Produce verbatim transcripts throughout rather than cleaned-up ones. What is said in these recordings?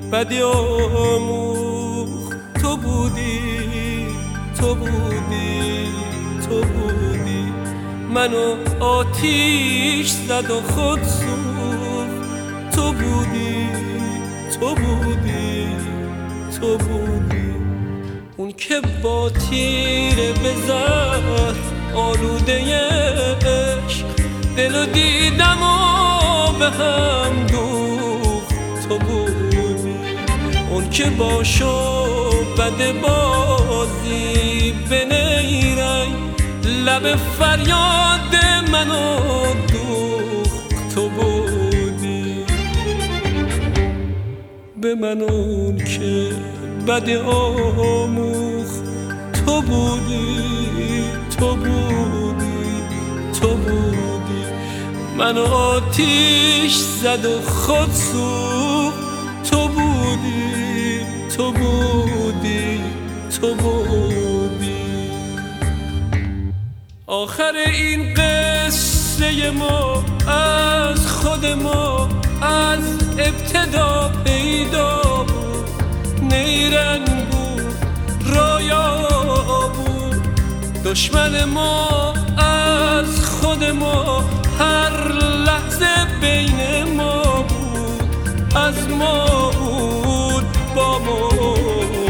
بدی آموخ تو بودی، تو بودی، تو بودی. منو آتیش زد و خود سوخت تو بودی، تو بودی، تو بودی. اون که با تیر به زهر آلوده عشق دلو دیدم و به هم دوخت تو بودی. اون که با شعبد بازی به نیرنگ لب فریاد منو دوخت تو بودی. به من اون که بد آموخ تو بودی، تو بودی، تو بودی. من آتیش زد و خود سوخت تو بودی، تو بودی، تو بودی. آخر این قصه ما از خود ما از ابتدا پیدا بود. نیرنگ بود، رویا بود. دشمن ما از خود ما هر لحظه بین ما بود. از ما بود، با ما بود.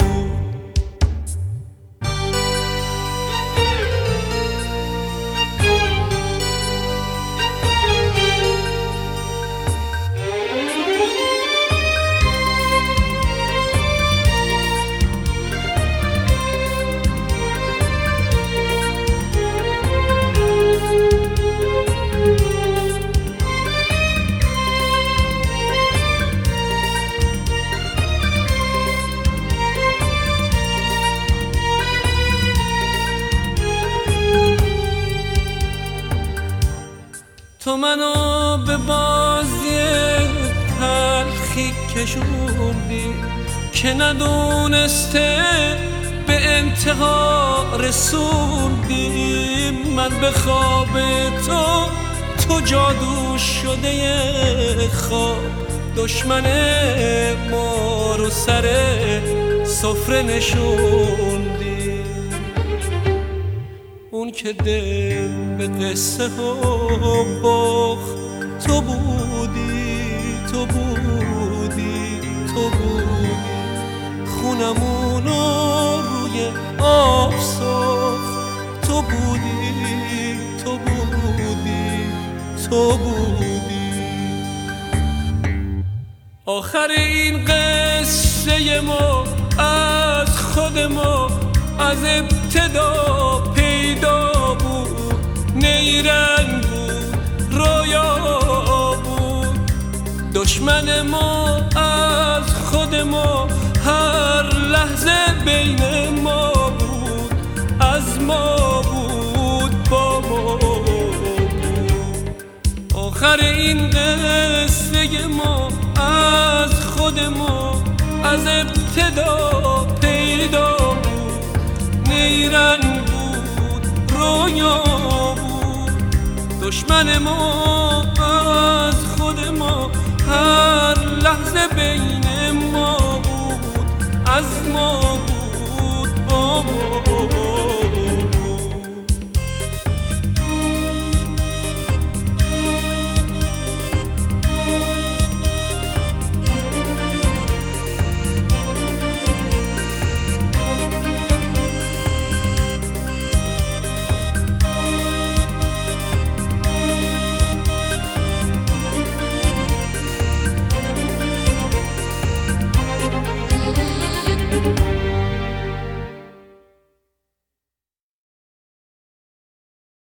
تو منو به بازی تلخی کشوندی که ندونسته به انتها رسوندی. من به خواب تو، تو جادو شده خواب. دشمن ما رو سر سفره نشوندی. اون که دل به قصه ها باخت تو بودی، تو بودی، تو بودی. خونمونو روی آب ساخت تو بودی، تو بودی، تو بودی. آخر این قصه ما از خود ما از ابتدا پیدا بود. نیرنگ بود، رویا بود. دشمن ما از خود ما هر لحظه بین ما بود. از ما بود، با ما بود. آخر این قصه ما از خود ما از ابتدا پیدا بود. نیرنگ بود، رویا بود. دشمن ما از خود ما هر